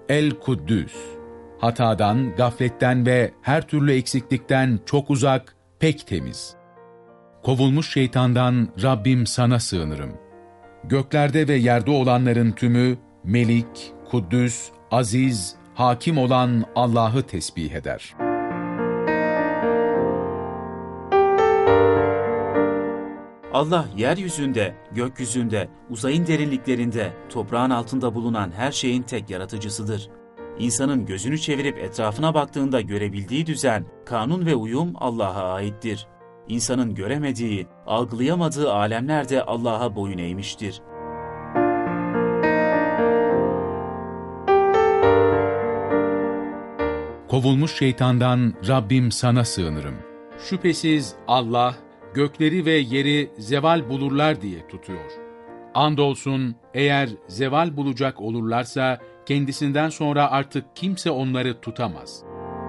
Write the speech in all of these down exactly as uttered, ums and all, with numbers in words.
El-Kuddüs. Hatadan, gafletten ve her türlü eksiklikten çok uzak, pek temiz. Kovulmuş şeytandan Rabbim sana sığınırım. Göklerde ve yerde olanların tümü, Melik, Kuddüs, Aziz, Hakim olan Allah'ı tesbih eder. Allah yeryüzünde, gökyüzünde, uzayın derinliklerinde, toprağın altında bulunan her şeyin tek yaratıcısıdır. İnsanın gözünü çevirip etrafına baktığında görebildiği düzen, kanun ve uyum Allah'a aittir. İnsanın göremediği, algılayamadığı alemler de Allah'a boyun eğmiştir. Kovulmuş şeytandan Rabbim sana sığınırım. Şüphesiz Allah, gökleri ve yeri zeval bulurlar diye tutuyor. Andolsun eğer zeval bulacak olurlarsa, kendisinden sonra artık kimse onları tutamaz.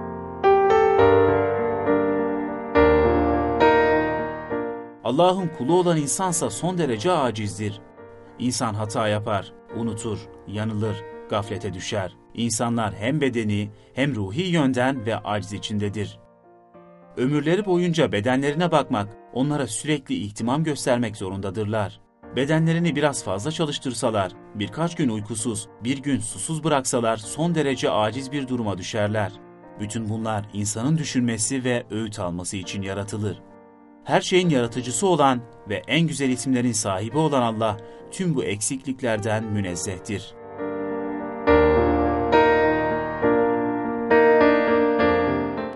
Allah'ın kulu olan insansa son derece acizdir. İnsan hata yapar, unutur, yanılır, gaflete düşer. İnsanlar hem bedeni hem ruhi yönden ve aciz içindedir. Ömürleri boyunca bedenlerine bakmak, onlara sürekli ihtimam göstermek zorundadırlar. Bedenlerini biraz fazla çalıştırsalar, birkaç gün uykusuz, bir gün susuz bıraksalar son derece aciz bir duruma düşerler. Bütün bunlar insanın düşünmesi ve öğüt alması için yaratılır. Her şeyin yaratıcısı olan ve en güzel isimlerin sahibi olan Allah, tüm bu eksikliklerden münezzehtir.